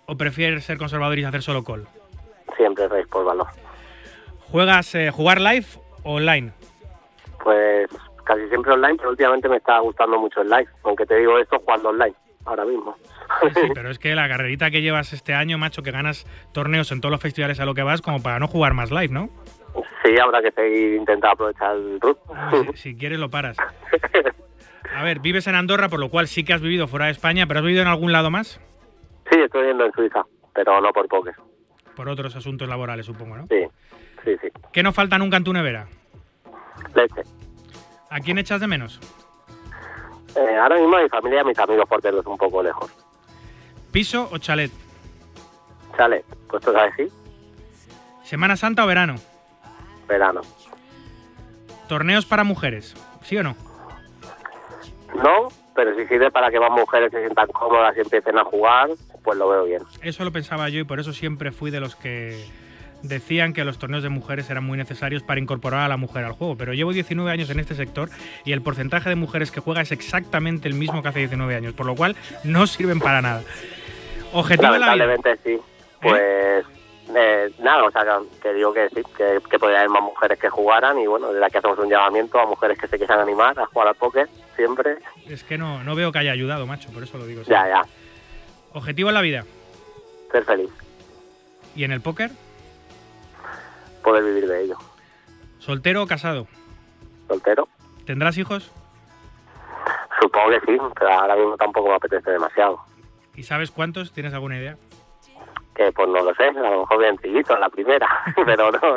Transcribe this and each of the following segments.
o prefieres ser conservador y hacer solo call? Siempre race por valor. ¿Jugar live o online? Pues casi siempre online, pero últimamente me está gustando mucho el live, aunque te digo esto jugando online, ahora mismo. Sí, pero es que la carrerita que llevas este año, macho, que ganas torneos en todos los festivales a lo que vas, como para no jugar más live, ¿no? Sí, habrá que seguir intentando aprovechar el RUT. Si quieres lo paras. A ver, vives en Andorra, por lo cual sí que has vivido fuera de España, ¿pero has vivido en algún lado más? Sí, estoy viviendo en Suiza, pero no por póker. Por otros asuntos laborales, supongo, ¿no? Sí. ¿Qué no falta nunca en tu nevera? Leche. ¿A quién echas de menos? Ahora mismo mi familia y mis amigos, por tenerlos un poco lejos. ¿Piso o chalet? Chalet, pues tú sabes, sí. ¿Semana Santa o verano? Verano. ¿Torneos para mujeres? ¿Sí o no? No, pero si sirve para que más mujeres se sientan cómodas y empiecen a jugar, pues lo veo bien. Eso lo pensaba yo y por eso siempre fui de los que decían que los torneos de mujeres eran muy necesarios para incorporar a la mujer al juego, pero llevo 19 años en este sector y el porcentaje de mujeres que juega es exactamente el mismo que hace 19 años, por lo cual no sirven para nada. Objetivo de la vida. Lamentablemente sí. Pues nada, o sea, que digo que sí, que podría haber más mujeres que jugaran y bueno, desde aquí hacemos un llamamiento a mujeres que se quieran animar a jugar al póker, siempre. Es que no veo que haya ayudado, macho, por eso lo digo. Ya. Objetivo en la vida. Ser feliz. ¿Y en el póker? Poder vivir de ello. ¿Soltero o casado? Soltero. ¿Tendrás hijos? Supongo que sí, pero ahora mismo tampoco me apetece demasiado. ¿Y sabes cuántos? ¿Tienes alguna idea? Que pues no lo sé, a lo mejor bien trillizos en la primera, pero no.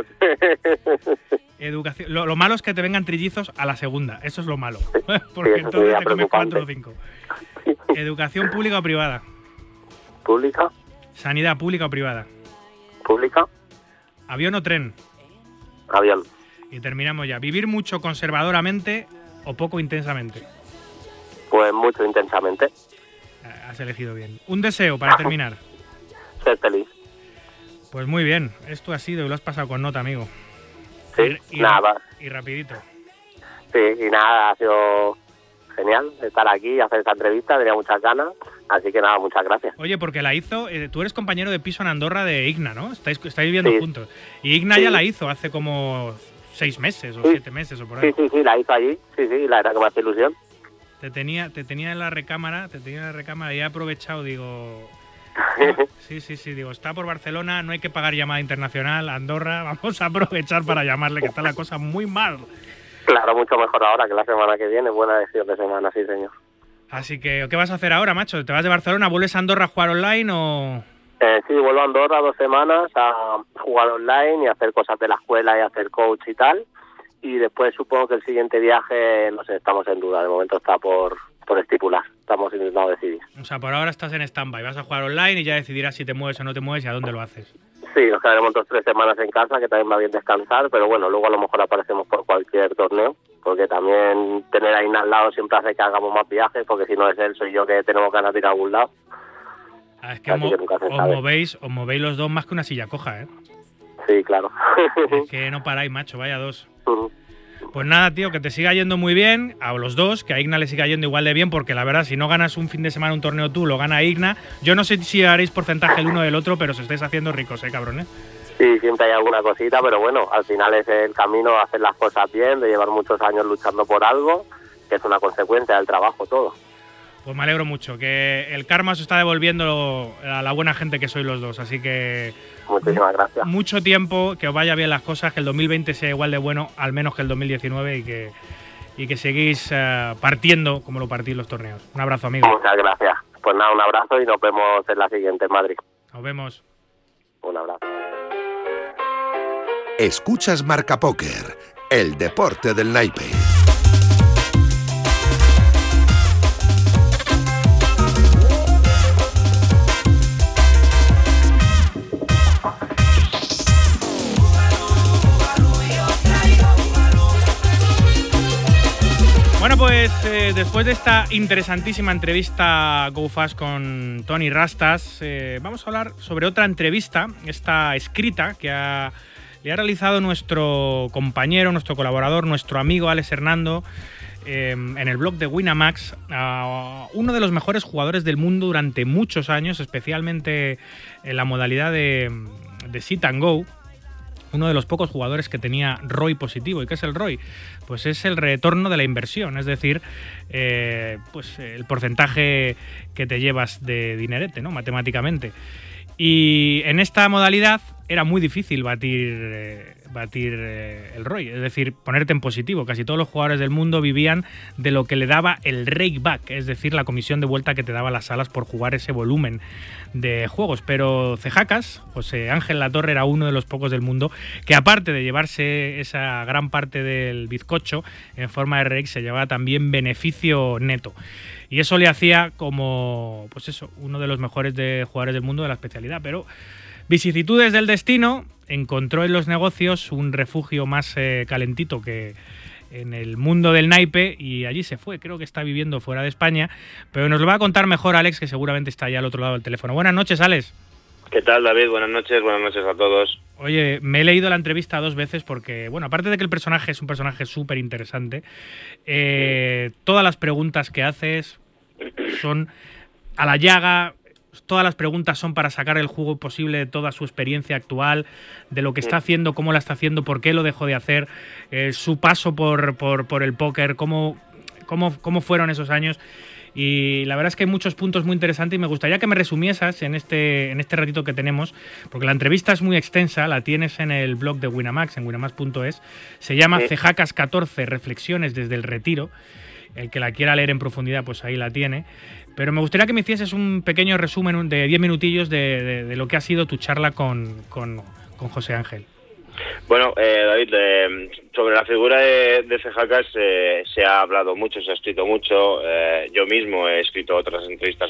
Educación. Lo malo es que te vengan trillizos a la segunda, eso es lo malo. Porque sí, entonces te comes preocupante. 4 o 5. ¿Educación pública o privada? ¿Pública? ¿Sanidad pública o privada? ¿Pública? ¿Avión o tren? Avión. Y terminamos ya. ¿Vivir mucho conservadoramente o poco intensamente? Pues mucho intensamente. Has elegido bien. Un deseo para terminar. Ser feliz. Pues muy bien, esto ha sido y lo has pasado con nota, amigo. Sí, y nada. Y rapidito. Sí, y nada, ha sido genial estar aquí y hacer esta entrevista, tenía muchas ganas, así que nada, muchas gracias. Oye, porque la hizo, tú eres compañero de piso en Andorra de Igna, ¿no? Estáis viviendo sí. juntos. Y Igna ya la hizo hace como 6 meses o 7 meses o por ahí. Sí, la hizo allí, sí, la verdad que me hace ilusión. Te tenía en la recámara, y he aprovechado, digo... Sí, digo, está por Barcelona, no hay que pagar llamada internacional, Andorra, vamos a aprovechar para llamarle, que está la cosa muy mal. Claro, mucho mejor ahora que la semana que viene, buena decisión de semana, sí señor. Así que, ¿qué vas a hacer ahora, macho? ¿Te vas de Barcelona, vuelves a Andorra a jugar online o...? Sí, vuelvo a Andorra 2 semanas a jugar online y hacer cosas de la escuela y hacer coach y tal, y después supongo que el siguiente viaje, no sé, estamos en duda, de momento está por estipular, estamos intentando decidir. O sea, por ahora estás en stand-by, vas a jugar online y ya decidirás si te mueves o no te mueves y a dónde lo haces. Sí, nos quedaremos 2 o 3 semanas en casa, que también va bien descansar, pero bueno, luego a lo mejor aparecemos por cualquier torneo, porque también tener a Ina al lado siempre hace que hagamos más viajes, porque si no es él, soy yo que tenemos ganas de ir a algún lado. Es que os movéis los dos más que una silla coja, ¿eh? Sí, claro. Es que no paráis, macho, vaya dos. Pues nada, tío, que te siga yendo muy bien a los dos, que a Igna le siga yendo igual de bien, porque la verdad, si no ganas un fin de semana un torneo tú, lo gana Igna. Yo no sé si haréis porcentaje el uno del otro, pero os estáis haciendo ricos, cabrones. Sí, siempre hay alguna cosita, pero bueno, al final es el camino a hacer las cosas bien, de llevar muchos años luchando por algo, que es una consecuencia del trabajo todo. Pues me alegro mucho, que el karma os está devolviendo a la buena gente que sois los dos, así que... Muchísimas gracias. Mucho tiempo, que os vaya bien las cosas, que el 2020 sea igual de bueno, al menos que el 2019, y que seguís partiendo como lo partís los torneos. Un abrazo, amigo. Muchas gracias. Pues nada, un abrazo y nos vemos en la siguiente en Madrid. Nos vemos. Un abrazo. Escuchas Marca Póker, el deporte del naipe. Bueno, pues después de esta interesantísima entrevista Go Fast con Tony Rastas, vamos a hablar sobre otra entrevista, esta escrita, que le ha realizado nuestro compañero, nuestro colaborador, nuestro amigo Alex Hernando, en el blog de Winamax a uno de los mejores jugadores del mundo durante muchos años, especialmente en la modalidad de sit and go. Uno de los pocos jugadores que tenía ROI positivo. ¿Y qué es el ROI? Pues es el retorno de la inversión, es decir, pues el porcentaje que te llevas de dinerete, ¿no? Matemáticamente. Y en esta modalidad era muy difícil batir el ROI, es decir, ponerte en positivo. Casi todos los jugadores del mundo vivían de lo que le daba el rakeback, es decir, la comisión de vuelta que te daba las salas por jugar ese volumen de juegos. Pero Cejacas, José Ángel Latorre, era uno de los pocos del mundo que, aparte de llevarse esa gran parte del bizcocho en forma de rake, se llevaba también beneficio neto. Y eso le hacía como, pues eso, uno de los mejores jugadores del mundo de la especialidad. Pero vicisitudes del destino, encontró en los negocios un refugio más calentito que en el mundo del naipe, y allí se fue. Creo que está viviendo fuera de España, pero nos lo va a contar mejor Alex, que seguramente está allá al otro lado del teléfono. Buenas noches, Alex. ¿Qué tal, David? Buenas noches a todos. Oye, me he leído la entrevista 2 veces porque, bueno, aparte de que el personaje es un personaje súper interesante, todas las preguntas que haces son a la llaga. Todas las preguntas son para sacar el jugo posible de toda su experiencia actual, de lo que está haciendo, cómo la está haciendo, por qué lo dejó de hacer, su paso por el póker, cómo fueron esos años. Y la verdad es que hay muchos puntos muy interesantes y me gustaría que me resumieses en este ratito que tenemos, porque la entrevista es muy extensa, la tienes en el blog de Winamax, en winamax.es. Se llama Cejacas 14, reflexiones desde el retiro. El que la quiera leer en profundidad, pues ahí la tiene. Pero me gustaría que me hicieses un pequeño resumen de 10 minutillos de lo que ha sido tu charla con José Ángel. Bueno, David, sobre la figura de Cejacas se ha hablado mucho, se ha escrito mucho. Yo mismo he escrito otras entrevistas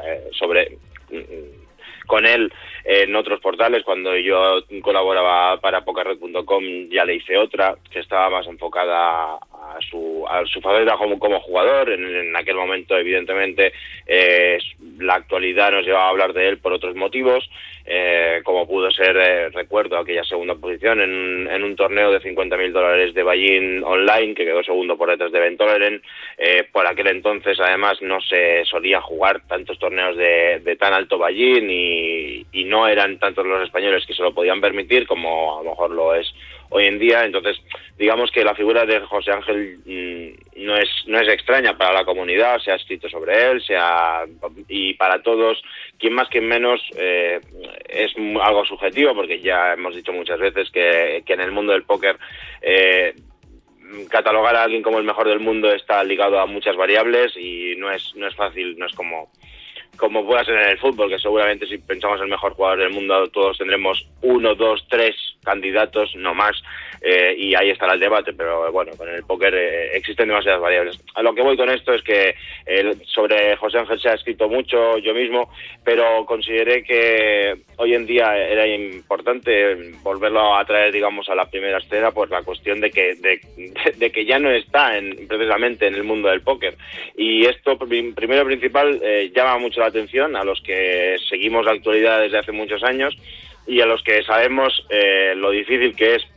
con él en otros portales. Cuando yo colaboraba para pokerred.com ya le hice otra que estaba más enfocada a su faceta como jugador. En aquel momento, evidentemente, la actualidad nos llevaba a hablar de él por otros motivos, como pudo ser, recuerdo, aquella segunda posición en un torneo de $50.000 de buy-in online, que quedó segundo por detrás de Ben Toleren. Por aquel entonces, además, no se solía jugar tantos torneos de tan alto buy-in y no eran tantos los españoles que se lo podían permitir como a lo mejor lo es hoy en día. Entonces, digamos que la figura de José Ángel no es extraña para la comunidad. Se ha escrito sobre él, y para todos, quien más quien menos, es algo subjetivo, porque ya hemos dicho muchas veces que en el mundo del póker catalogar a alguien como el mejor del mundo está ligado a muchas variables y no es fácil. No es como pueda ser en el fútbol, que seguramente si pensamos en el mejor jugador del mundo todos tendremos 1, 2, 3 candidatos, no más, y ahí estará el debate. Pero bueno, con el póker existen demasiadas variables. A lo que voy con esto es que sobre José Ángel se ha escrito mucho, yo mismo, pero consideré que hoy en día era importante volverlo a traer, digamos, a la primera escena, por la cuestión de que ya no está precisamente en el mundo del póker. Y esto, primero principal, llama mucho la atención a los que seguimos la actualidad desde hace muchos años y a los que sabemos lo difícil que es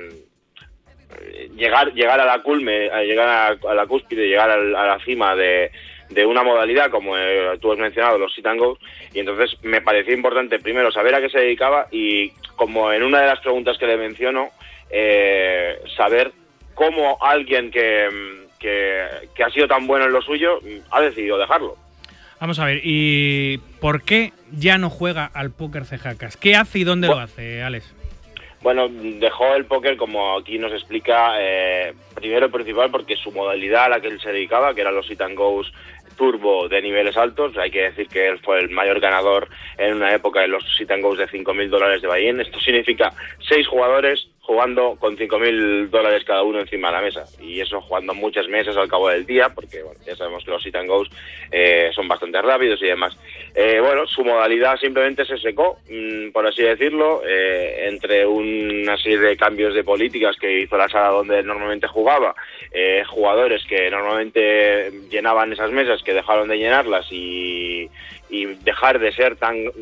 llegar a la culme, llegar a la cúspide, llegar a la cima de una modalidad como tú has mencionado, los sit and go. Y entonces me pareció importante primero saber a qué se dedicaba y, como en una de las preguntas que le menciono, saber cómo alguien que ha sido tan bueno en lo suyo ha decidido dejarlo. Vamos a ver, ¿y por qué ya no juega al póker Cejacas? ¿Qué hace y dónde lo hace, Alex? Bueno, dejó el póker, como aquí nos explica, primero principal porque su modalidad a la que él se dedicaba, que eran los sit and goes turbo de niveles altos. Hay que decir que él fue el mayor ganador en una época de los sit and goes de $5.000 de buy-in. Esto significa 6 jugadores jugando con $5.000 cada uno encima de la mesa, y eso jugando muchas mesas al cabo del día, porque bueno, ya sabemos que los sit and goes son bastante rápidos y demás. Bueno, su modalidad simplemente se secó, por así decirlo, entre una serie de cambios de políticas que hizo la sala donde él normalmente jugaba, jugadores que normalmente llenaban esas mesas que dejaron de llenarlas y y dejar de ser,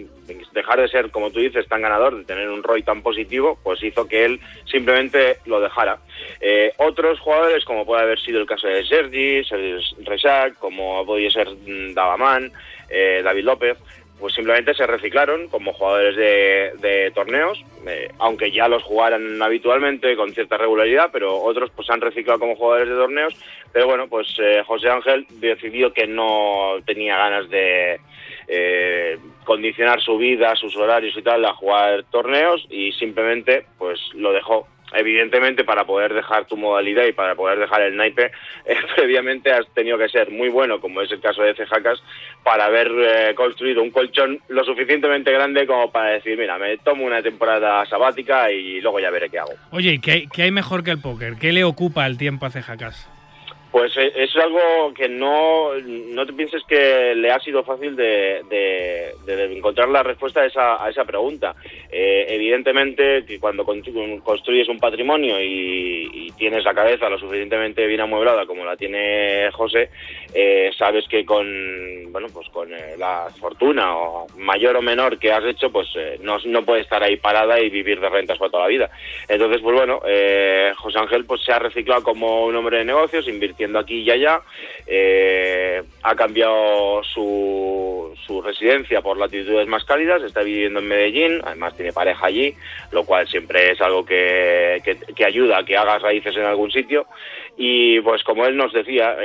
como tú dices, tan ganador, de tener un ROI tan positivo, pues hizo que él simplemente lo dejara. Otros jugadores, como puede haber sido el caso de Sergi Resac, como podía ser Davaman, David López, pues simplemente se reciclaron como jugadores de torneos, aunque ya los jugaran habitualmente con cierta regularidad, pero otros pues se han reciclado como jugadores de torneos. Pero bueno, pues José Ángel decidió que no tenía ganas de condicionar su vida, sus horarios y tal a jugar torneos, y simplemente pues lo dejó. Evidentemente, para poder dejar tu modalidad y para poder dejar el naipe, previamente has tenido que ser muy bueno, como es el caso de Cejakas, para haber construido un colchón lo suficientemente grande como para decir, mira, me tomo una temporada sabática y luego ya veré qué hago. Oye, ¿y qué hay mejor que el póker? ¿Qué le ocupa el tiempo a Cejakas? Pues es algo que no te pienses que le ha sido fácil de encontrar la respuesta a esa pregunta. Evidentemente, que cuando construyes un patrimonio y tienes la cabeza lo suficientemente bien amueblada como la tiene José, sabes que con la fortuna o mayor o menor que has hecho, pues no puedes estar ahí parada y vivir de rentas para toda la vida. Entonces, pues bueno, José Ángel pues se ha reciclado como un hombre de negocios, invirtiendo aquí y allá, ha cambiado su residencia por latitudes más cálidas, está viviendo en Medellín, además tiene pareja allí, lo cual siempre es algo que ayuda a que hagas raíces en algún sitio. Y pues como él nos decía,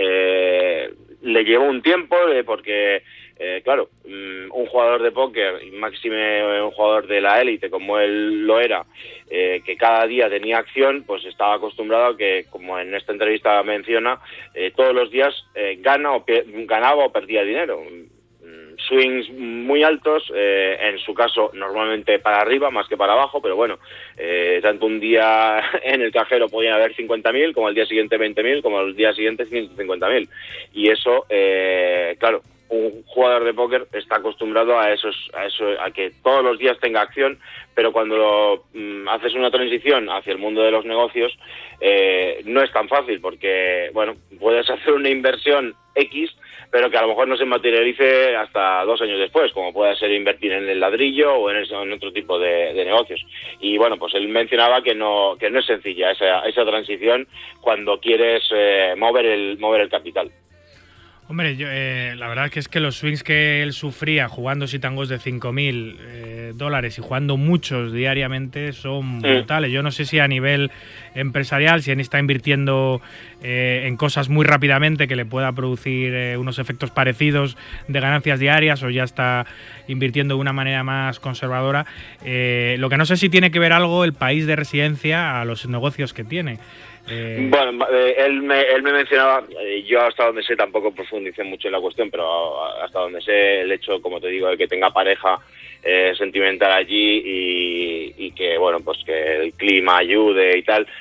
le llevó un tiempo porque claro, un jugador de póker, y máxime un jugador de la élite como él lo era, que cada día tenía acción, pues estaba acostumbrado a que, como en esta entrevista menciona, todos los días ganaba o perdía dinero. Swings muy altos, en su caso normalmente para arriba más que para abajo, pero bueno, tanto un día en el cajero podían haber 50.000, como al día siguiente 20.000, como al día siguiente 150.000. Y eso, claro, un jugador de póker está acostumbrado a que todos los días tenga acción, pero cuando haces una transición hacia el mundo de los negocios, no es tan fácil, porque bueno, puedes hacer una inversión X, pero que a lo mejor no se materialice hasta 2 años después, como puede ser invertir en el ladrillo o en otro tipo de negocios. Y bueno, pues él mencionaba que no es sencilla esa transición cuando quieres mover el capital. Hombre, la verdad es que los swings que él sufría jugando sitangos de $5.000 y jugando muchos diariamente son brutales. Yo no sé si a nivel empresarial, si él está invirtiendo en cosas muy rápidamente que le pueda producir unos efectos parecidos de ganancias diarias, o ya está invirtiendo de una manera más conservadora. Lo que no sé si tiene que ver algo el país de residencia a los negocios que tiene. Bueno, él me mencionaba, yo hasta donde sé tampoco profundicé mucho en la cuestión, pero hasta donde sé el hecho, como te digo, de que tenga pareja sentimental allí y que, bueno, pues que el clima ayude y tal.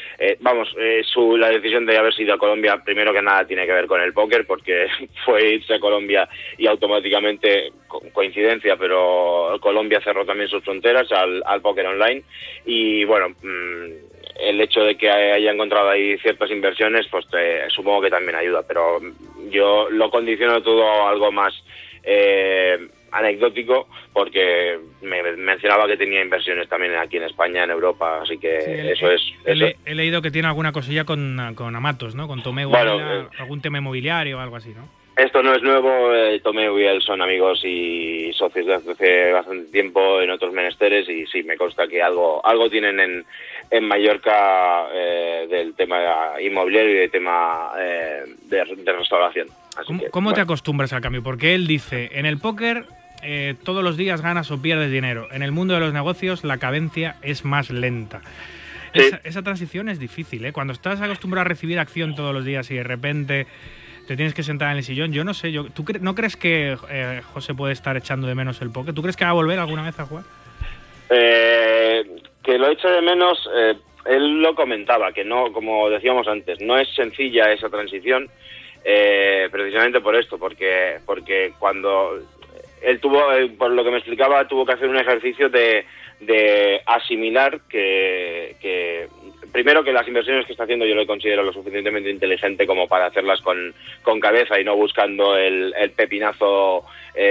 La decisión de haberse ido a Colombia, primero que nada, tiene que ver con el póker, porque fue irse a Colombia y automáticamente, coincidencia, pero Colombia cerró también sus fronteras al póker online. Y bueno, el hecho de que haya encontrado ahí ciertas inversiones, pues supongo que también ayuda, pero yo lo condiciono todo a algo más anecdótico, porque me mencionaba que tenía inversiones también aquí en España, en Europa, así que sí, eso es... He leído que tiene alguna cosilla con Amatos, ¿no? Con Tomeu, algún tema inmobiliario o algo así, ¿no? Esto no es nuevo, Tomeu y él son amigos y socios desde hace bastante tiempo en otros menesteres, y sí, me consta que algo tienen en Mallorca del tema inmobiliario y del tema de restauración. ¿Cómo te acostumbras al cambio? Porque él dice, en el póker todos los días ganas o pierdes dinero. En el mundo de los negocios la cadencia es más lenta. Sí. Esa transición es difícil, ¿eh? Cuando estás acostumbrado a recibir acción todos los días y de repente te tienes que sentar en el sillón, yo no sé, ¿tú no crees que José puede estar echando de menos el póker? ¿Tú crees que va a volver alguna vez a jugar? Que lo eche de menos, él lo comentaba, que no, como decíamos antes, no es sencilla esa transición, precisamente por esto, porque cuando él tuvo, por lo que me explicaba, tuvo que hacer un ejercicio de asimilar que primero que las inversiones que está haciendo yo lo considero lo suficientemente inteligente como para hacerlas con cabeza y no buscando el pepinazo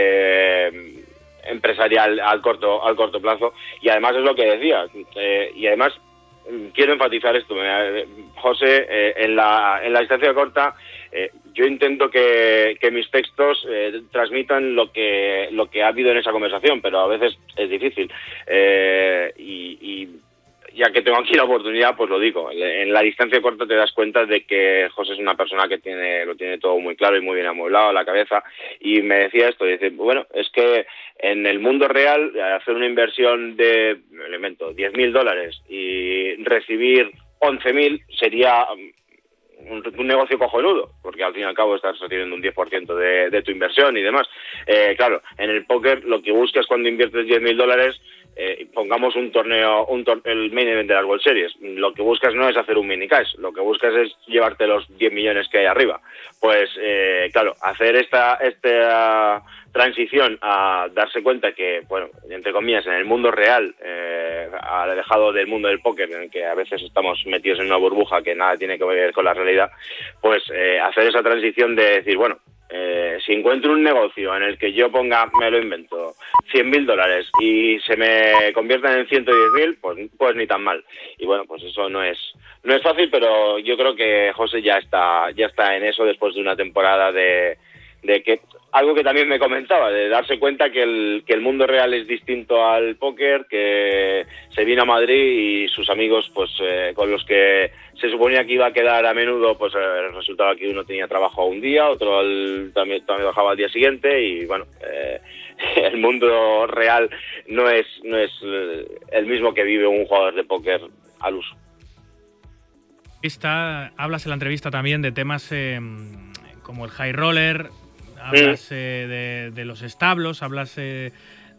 empresarial al corto plazo. Y además es lo que decía, y además quiero enfatizar esto, José, en la distancia corta yo intento que mis textos transmitan lo que ha habido en esa conversación, pero a veces es difícil, y ya que tengo aquí la oportunidad, pues lo digo. En la distancia corta te das cuenta de que José es una persona que lo tiene todo muy claro y muy bien amueblado a la cabeza, y me decía esto, dice, bueno, es que en el mundo real hacer una inversión de, me lo invento, $10.000 y recibir 11.000 sería un negocio cojonudo, porque al fin y al cabo estás recibiendo un 10% de tu inversión y demás. Claro, en el póker lo que buscas cuando inviertes $10.000, pongamos un torneo, el main event de las World Series, lo que buscas no es hacer un mini cash, lo que buscas es llevarte los 10 millones que hay arriba. Pues claro, hacer esta transición a darse cuenta que, bueno, entre comillas, en el mundo real, alejado del mundo del póker, en el que a veces estamos metidos en una burbuja que nada tiene que ver con la realidad, pues hacer esa transición de decir, bueno, si encuentro un negocio en el que yo ponga, me lo invento, $100.000 y se me conviertan en 110.000, pues ni tan mal. Y bueno, pues eso no es fácil, pero yo creo que José ya está en eso después de una temporada de que algo que también me comentaba, de darse cuenta que el mundo real es distinto al póker, que se vino a Madrid y sus amigos, pues con los que se suponía que iba a quedar a menudo, pues resultaba que uno tenía trabajo un día, otro también trabajaba al día siguiente, y bueno, el mundo real no es el mismo que vive un jugador de póker al uso. Hablas en la entrevista también de temas como el high roller, hablas de los establos, hablas de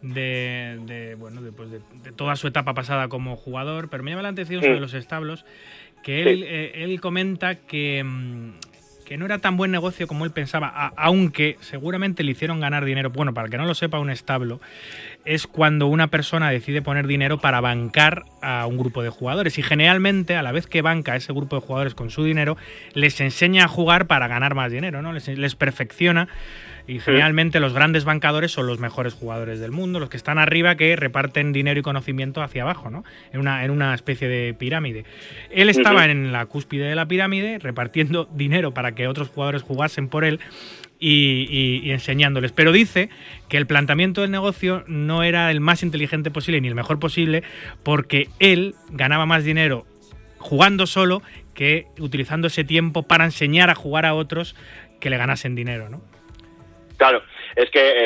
toda su etapa pasada como jugador, pero me llama la atención sobre los establos, que él comenta que no era tan buen negocio como él pensaba, aunque seguramente le hicieron ganar dinero. Bueno, para el que no lo sepa, un establo es cuando una persona decide poner dinero para bancar a un grupo de jugadores, y generalmente a la vez que banca a ese grupo de jugadores con su dinero, les enseña a jugar para ganar más dinero, ¿no? Les perfecciona, y generalmente los grandes bancadores son los mejores jugadores del mundo, los que están arriba, que reparten dinero y conocimiento hacia abajo, ¿no? En una especie de pirámide. Él estaba en la cúspide de la pirámide repartiendo dinero para que otros jugadores jugasen por él y enseñándoles, pero dice que el planteamiento del negocio no era el más inteligente posible ni el mejor posible, porque él ganaba más dinero jugando solo que utilizando ese tiempo para enseñar a jugar a otros que le ganasen dinero, ¿no? Claro, es que,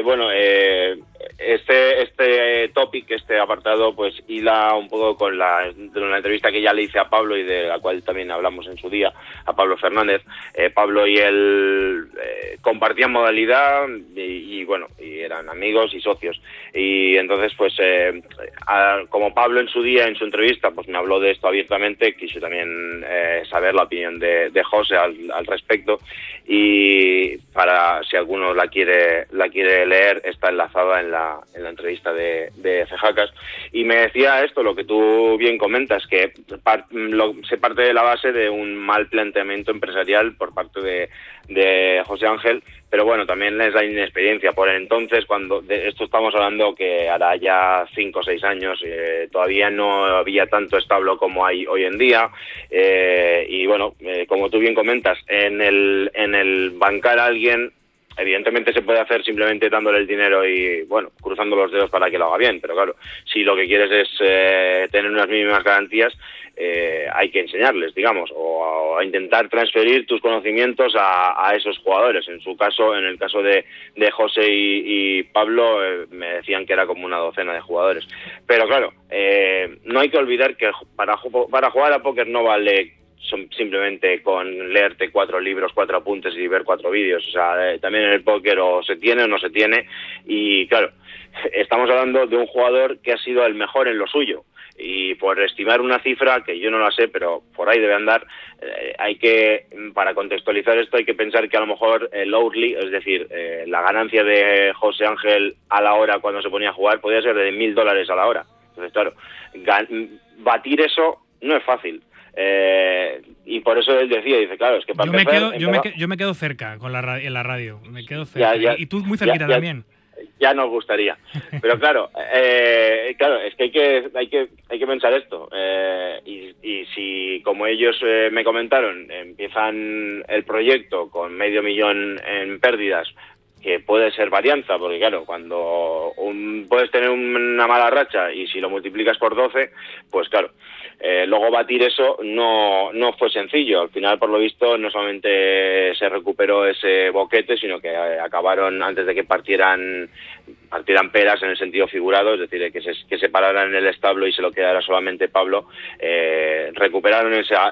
este topic, este apartado, pues hila un poco con la entrevista que ya le hice a Pablo y de la cual también hablamos en su día, a Pablo Fernández. Pablo y él compartían modalidad y eran amigos y socios. Y entonces, pues, como Pablo en su día, en su entrevista, pues me habló de esto abiertamente, quise también saber la opinión de José al respecto, y para si alguno la quiere leer, está enlazada en la entrevista de Cejacas, y me decía esto, lo que tú bien comentas, que se parte de la base de un mal planteamiento empresarial por parte de José Ángel, pero bueno, también es la inexperiencia. Por entonces, cuando de esto estamos hablando que hará ya 5 o 6 años, todavía no había tanto establo como hay hoy en día, y bueno, como tú bien comentas, en el bancar a alguien, evidentemente se puede hacer simplemente dándole el dinero y, bueno, cruzando los dedos para que lo haga bien, pero claro, si lo que quieres es tener unas mínimas garantías, hay que enseñarles, digamos, o a intentar transferir tus conocimientos a esos jugadores. En el caso de José y Pablo, me decían que era como una docena de jugadores. Pero claro, no hay que olvidar que para jugar a póker no vale simplemente con leerte 4 libros, 4 apuntes y ver 4 vídeos. O sea, también en el póker o se tiene o no se tiene, y claro, estamos hablando de un jugador que ha sido el mejor en lo suyo, y por estimar una cifra que yo no la sé, pero por ahí debe andar, para contextualizar esto, hay que pensar que a lo mejor el hourly, es decir, la ganancia de José Ángel a la hora cuando se ponía a jugar, podía ser de $1.000 a la hora. Entonces, claro, batir eso no es fácil. Y por eso él dice, claro, es que para yo me quedo cerca en la radio, me quedo cerca. Y tú muy cerquita también. Ya nos gustaría, pero claro, es que hay que pensar esto, y si, como ellos me comentaron, empiezan el proyecto con $500,000 en pérdidas, que puede ser varianza, porque claro, cuando puedes tener una mala racha y si lo multiplicas por 12, pues claro, luego batir eso no fue sencillo. Al final, por lo visto, no solamente se recuperó ese boquete, sino que acabaron, antes de que partieran peras en el sentido figurado, es decir, que se pararan en el establo y se lo quedara solamente Pablo, recuperaron esa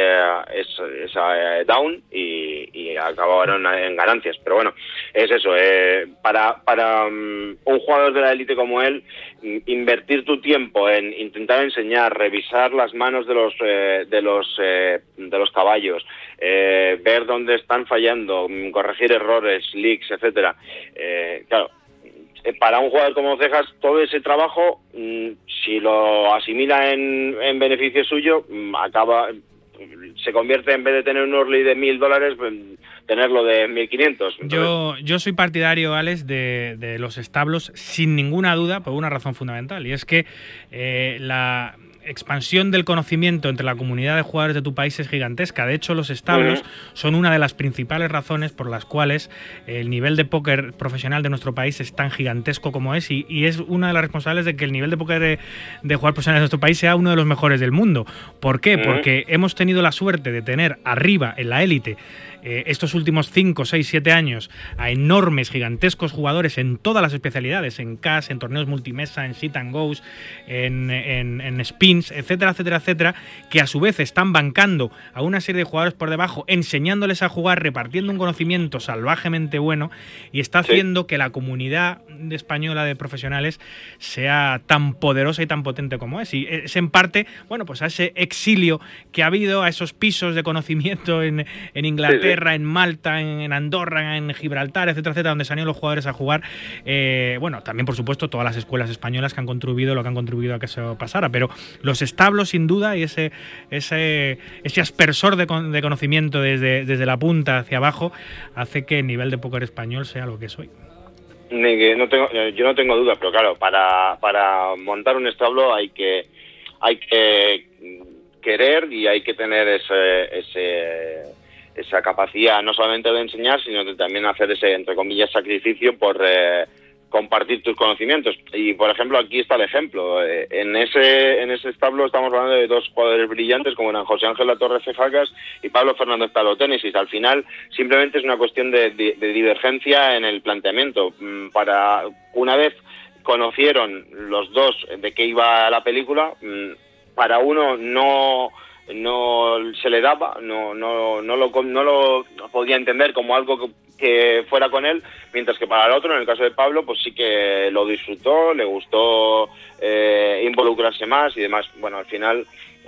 down y acabaron en ganancias. Pero bueno, es eso, para un jugador de la élite como él, invertir tu tiempo en intentar enseñar, revisar las manos de los caballos, ver dónde están fallando, corregir errores, leaks, etcétera, claro, para un jugador como Cejas, todo ese trabajo, si lo asimila en beneficio suyo, se convierte, en vez de tener un early de $1,000, tenerlo de 1.500. Yo soy partidario, Alex, de los establos, sin ninguna duda, por una razón fundamental, y es que la expansión del conocimiento entre la comunidad de jugadores de tu país es gigantesca. De hecho, los establos son una de las principales razones por las cuales el nivel de póker profesional de nuestro país es tan gigantesco como es, y es una de las responsables de que el nivel de póker de jugadores profesionales de nuestro país sea uno de los mejores del mundo. ¿Por qué? Porque hemos tenido la suerte de tener arriba, en la élite, estos últimos 5, 6, 7 años, a enormes, gigantescos jugadores en todas las especialidades, en cash, en torneos multimesa, en sit and goes, en spins, etcétera, etcétera, etcétera, que a su vez están bancando a una serie de jugadores por debajo, enseñándoles a jugar, repartiendo un conocimiento salvajemente bueno, y está haciendo que la comunidad española de profesionales sea tan poderosa y tan potente como es. Y es en parte, bueno, pues a ese exilio que ha habido, a esos pisos de conocimiento en Inglaterra, en Malta, en Andorra, en Gibraltar, etcétera, etcétera, donde se han ido los jugadores a jugar. Bueno, también, por supuesto, todas las escuelas españolas que han contribuido lo que han contribuido a que eso pasara, pero los establos, sin duda, y ese aspersor de conocimiento desde la punta hacia abajo, hace que el nivel de póker español sea lo que es hoy. Yo no tengo dudas, pero claro, para montar un establo hay que querer y hay que tener esa capacidad, no solamente de enseñar, sino de también hacer ese, entre comillas, sacrificio por compartir tus conocimientos. Y, por ejemplo, aquí está el ejemplo. En ese establo estamos hablando de dos jugadores brillantes, como eran José Ángel Latorre Cefacas y Pablo Fernández Taloténesis. Al final, simplemente es una cuestión de divergencia en el planteamiento. Una vez conocieron los dos de qué iba la película, para uno no se le daba, no lo podía entender como algo que fuera con él, mientras que para el otro, en el caso de Pablo, pues sí que lo disfrutó, le gustó involucrarse más y demás. Bueno, al final,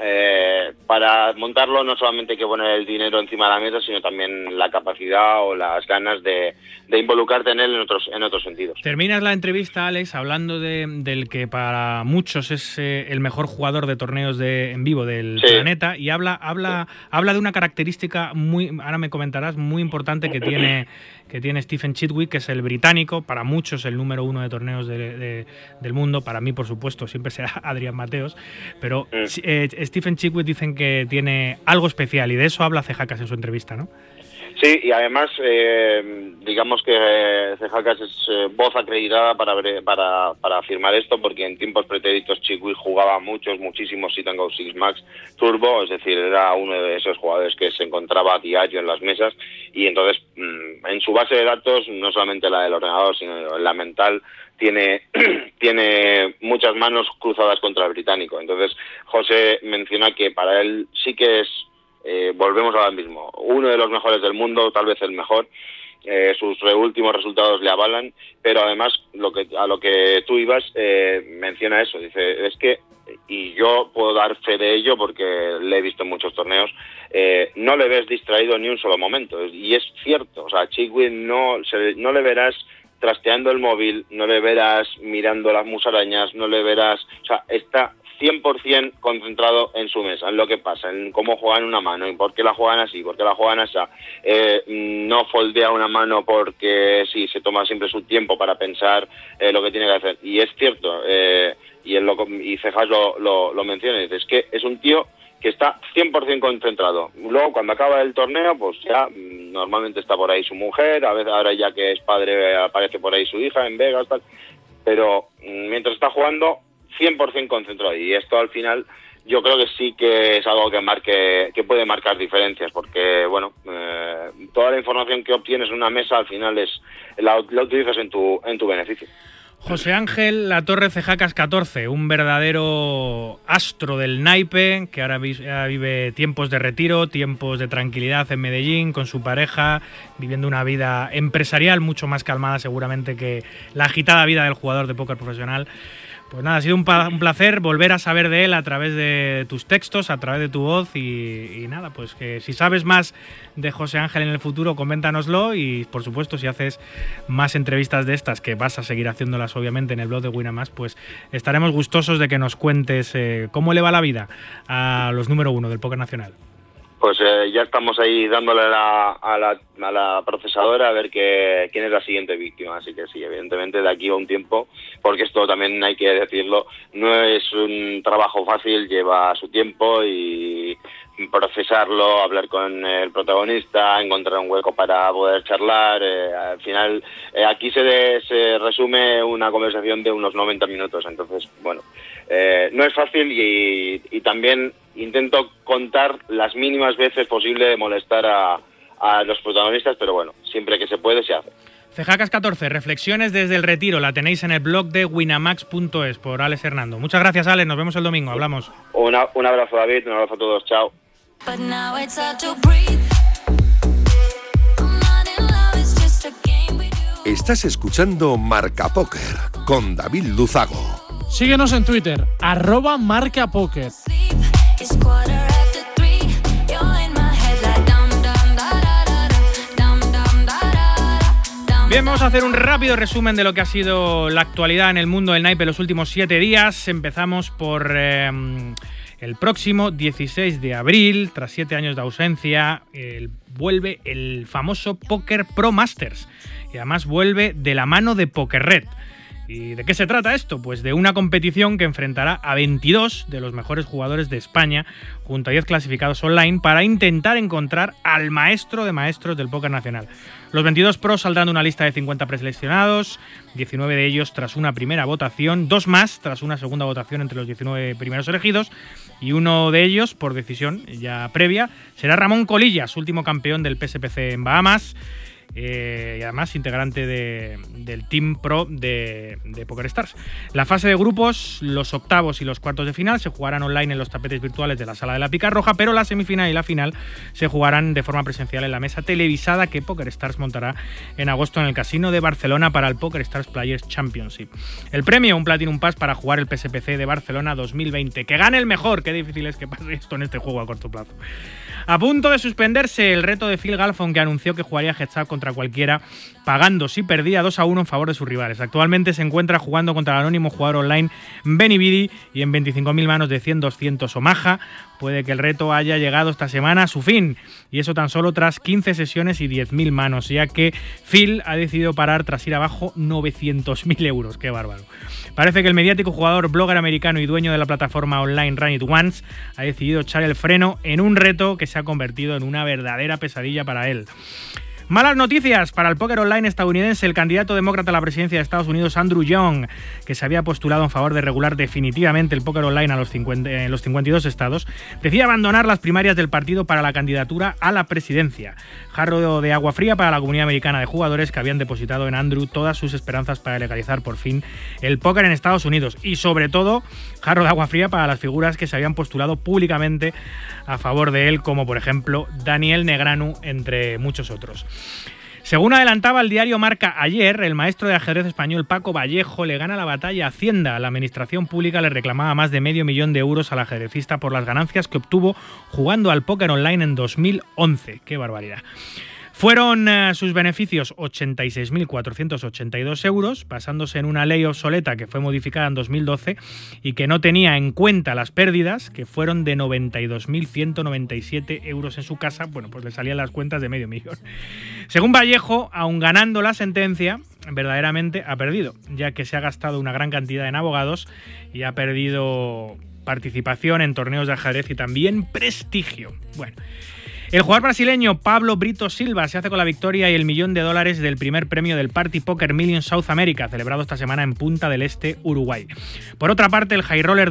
para montarlo no solamente hay que poner el dinero encima de la mesa, sino también la capacidad o las ganas de involucrarte en él en otros sentidos. Terminas la entrevista, Alex, hablando del que para muchos es el mejor jugador de torneos en vivo del planeta, y habla de una característica ahora me comentarás, muy importante que tiene Stephen Chidwick, que es el británico, para muchos el número 1 de torneos del mundo. Para mí, por supuesto, siempre será Adrián Mateos, pero Stephen Chidwick dicen que tiene algo especial, y de eso habla Cefacas en su entrevista, ¿no? Sí, y además, digamos que Cefacas es voz acreditada para afirmar esto, porque en tiempos pretéritos Chidwick jugaba muchísimos Sit and Go Six Max Turbo, es decir, era uno de esos jugadores que se encontraba a diario en las mesas, y entonces en su base de datos, no solamente la del ordenador, sino la mental, tiene muchas manos cruzadas contra el británico. Entonces, José menciona que para él sí que es, volvemos ahora mismo, uno de los mejores del mundo, tal vez el mejor. Sus últimos resultados le avalan, pero además a lo que tú ibas, menciona eso, dice, es que, y yo puedo dar fe de ello porque le he visto en muchos torneos, no le ves distraído ni un solo momento, y es cierto. O sea, Chidwick no le verás trasteando el móvil, no le verás mirando las musarañas, no le verás, o sea, está 100% concentrado en su mesa, en lo que pasa, en cómo juegan una mano, en por qué la juegan así, por qué la juegan así. No foldea una mano porque sí, se toma siempre su tiempo para pensar lo que tiene que hacer. Y es cierto, y Cejas lo menciona, es que es un tío que está 100% concentrado. Luego, cuando acaba el torneo, pues ya normalmente está por ahí su mujer, a veces ahora ya que es padre aparece por ahí su hija en Vegas, tal. Pero mientras está jugando, 100% concentrado. Y esto al final yo creo que sí que es algo que puede marcar diferencias, porque bueno, toda la información que obtienes en una mesa al final la utilizas en tu beneficio. José Ángel Latorre Cejacas 14, un verdadero astro del naipe que ahora vive tiempos de retiro, tiempos de tranquilidad en Medellín con su pareja, viviendo una vida empresarial mucho más calmada seguramente que la agitada vida del jugador de póker profesional. Pues nada, ha sido un placer volver a saber de él a través de tus textos, a través de tu voz y nada, pues que si sabes más de José Ángel en el futuro, coméntanoslo y por supuesto si haces más entrevistas de estas, que vas a seguir haciéndolas obviamente en el blog de Winamax, pues estaremos gustosos de que nos cuentes cómo le va la vida a los número 1 del póker nacional. Pues ya estamos ahí dándole a la procesadora a ver quién es la siguiente víctima. Así que sí, evidentemente de aquí a un tiempo, porque esto también hay que decirlo, no es un trabajo fácil, lleva su tiempo y procesarlo, hablar con el protagonista, encontrar un hueco para poder charlar. Al final, aquí se resume una conversación de unos 90 minutos. Entonces, bueno, no es fácil y también intento contar las mínimas veces posible de molestar a los protagonistas, pero bueno, siempre que se puede se hace. Cejacas 14, reflexiones desde el retiro, la tenéis en el blog de winamax.es por Alex Hernando. Muchas gracias, Alex, nos vemos el domingo, hablamos. Un abrazo, David, un abrazo a todos, chao. Estás escuchando Marca Póker con David Luzago. Síguenos en Twitter, @marcapóker. Bien, vamos a hacer un rápido resumen de lo que ha sido la actualidad en el mundo del naipe los últimos 7 días. Empezamos por el próximo 16 de abril, tras 7 años de ausencia, vuelve el famoso Poker Pro Masters. Y además vuelve de la mano de PokerRed. ¿Y de qué se trata esto? Pues de una competición que enfrentará a 22 de los mejores jugadores de España, junto a 10 clasificados online, para intentar encontrar al maestro de maestros del póker nacional. Los 22 pros saldrán de una lista de 50 preseleccionados, 19 de ellos tras una primera votación, 2 más tras una segunda votación entre los 19 primeros elegidos, y uno de ellos, por decisión ya previa, será Ramón Colillas, último campeón del PSPC en Bahamas, y además integrante del Team Pro de PokerStars. La fase de grupos, los octavos y los cuartos de final se jugarán online en los tapetes virtuales de la Sala de la Pica Roja, pero la semifinal y la final se jugarán de forma presencial en la mesa televisada que PokerStars montará en agosto en el Casino de Barcelona para el PokerStars Players Championship. El premio, un Platinum Pass para jugar el PSPC de Barcelona 2020. ¡Que gane el mejor! Qué difícil es que pase esto en este juego a corto plazo. A punto de suspenderse el reto de Phil Galfond, que anunció que jugaría heads up contra cualquiera, pagando si perdía 2-1 en favor de sus rivales. Actualmente se encuentra jugando contra el anónimo jugador online Benny Bidi y en 25.000 manos de 100-200 Omaha. Puede que el reto haya llegado esta semana a su fin, y eso tan solo tras 15 sesiones y 10.000 manos, ya que Phil ha decidido parar tras ir abajo 900.000 euros. ¡Qué bárbaro! Parece que el mediático jugador, blogger americano y dueño de la plataforma online Run It Once ha decidido echar el freno en un reto que se ha convertido en una verdadera pesadilla para él. Malas noticias para el póker online estadounidense. El candidato demócrata a la presidencia de Estados Unidos, Andrew Young, que se había postulado en favor de regular definitivamente el póker online en los 52 estados, decide abandonar las primarias del partido para la candidatura a la presidencia. Jarro de agua fría para la comunidad americana de jugadores que habían depositado en Andrew todas sus esperanzas para legalizar por fin el póker en Estados Unidos. Y sobre todo, jarro de agua fría para las figuras que se habían postulado públicamente a favor de él, como por ejemplo Daniel Negreanu, entre muchos otros. Según adelantaba el diario Marca ayer, el maestro de ajedrez español Paco Vallejo le gana la batalla a Hacienda. La administración pública le reclamaba más de $500.000 euros al ajedrecista por las ganancias que obtuvo jugando al póker online en 2011. ¡Qué barbaridad! Fueron sus beneficios 86.482 euros, basándose en una ley obsoleta que fue modificada en 2012 y que no tenía en cuenta las pérdidas, que fueron de 92.197 euros en su casa. Bueno, pues le salían las cuentas de $500.000. Según Vallejo, aun ganando la sentencia, verdaderamente ha perdido, ya que se ha gastado una gran cantidad en abogados y ha perdido participación en torneos de ajedrez y también prestigio. Bueno, el jugador brasileño Pablo Brito Silva se hace con la victoria y el $1 millón del primer premio del Party Poker Millions South America, celebrado esta semana en Punta del Este, Uruguay. Por otra parte, el high roller